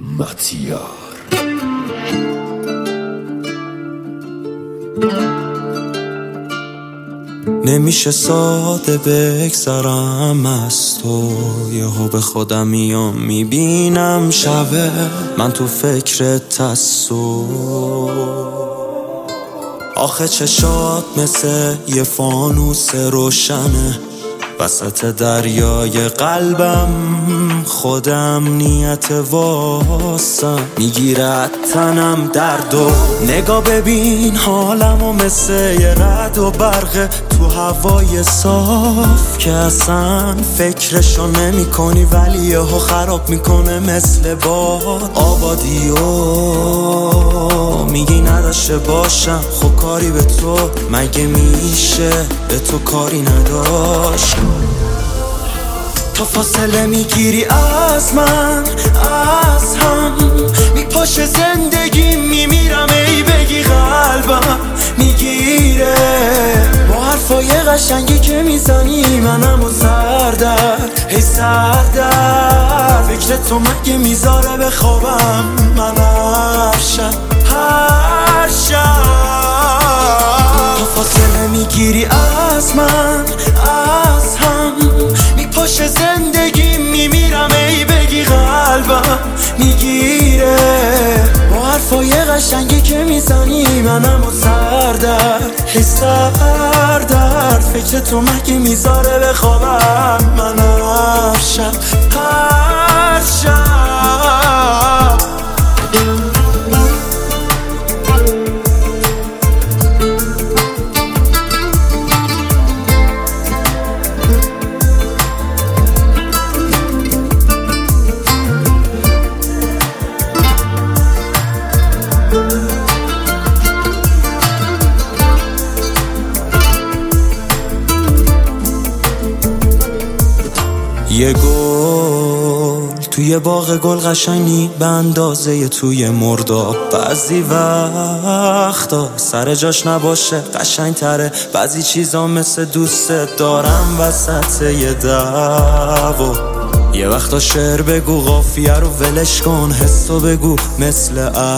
مطیار نمیشه ساده بگذرم از تو، یهو به خودم میام میبینم شبه من تو فکرت هستو. آخه چشات مثل یه فانوس روشنه وسط دریای قلبم، خودم نیت واسم میگیرد تنم درد و نگاه ببین حالمو مثل یه رعد و برق تو هوای صاف که اصلا فکرشو نمی کنی ولی یهو خراب میکنه مثل باد آبادیو. میگی نداشته باشم خب کاری به تو مگه میشه به تو کاری نداشت. تا فاصله میگیری از من از هم، میپاشه زندگی میمیرم ای بگی قلبم میگیره با حرفای قشنگی که میزنی منم و سردرد هی سردرد. فکر تو مگه میذاره بخوابم من هر شب هر شب. تا فاصله میگیری از من از هم، میپاشه زندگی میمیرم ای بگی قلبم میگیره با حرفای قشنگی که میزنی منم و سردرد هی سردرد. فکر تو مگه میذاره بخوابم من هر شب هر شب. یه گل توی باغ گل قشنگی به اندازه توی مرداب، بعضی وقتا سر جاش نباشه قشنگ تره، بعضی چیزا مثل دوست دارم وسط یه دعوا. یه وقتا شعر بگو قافیه رو ولش کن، حسو بگو مثل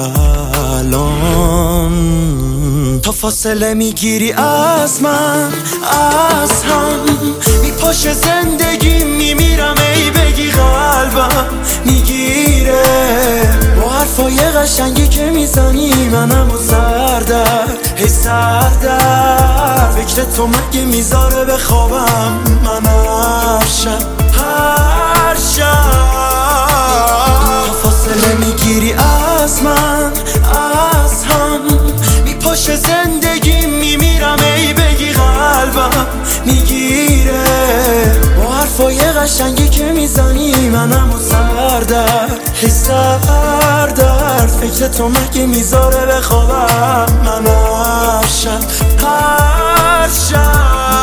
الان. تا فاصله میگیری از من از هم، میپاشه زندگی میمیرم ای بگی قلبم میگیره با حرفای قشنگی که میزنی منم و سردرد هی سردرد. فکر تو مگه میذاره بخوابم من هر شب هر شب. تا فاصله میگیری از من از هم، میپاشه زندگی میمیرم ای بگی قلبم میگیره با حرفای قشنگی که میزنی منم و سردرد هی سردرد. فکر تو مگه میذاره بخوابم من هر شب هر شب.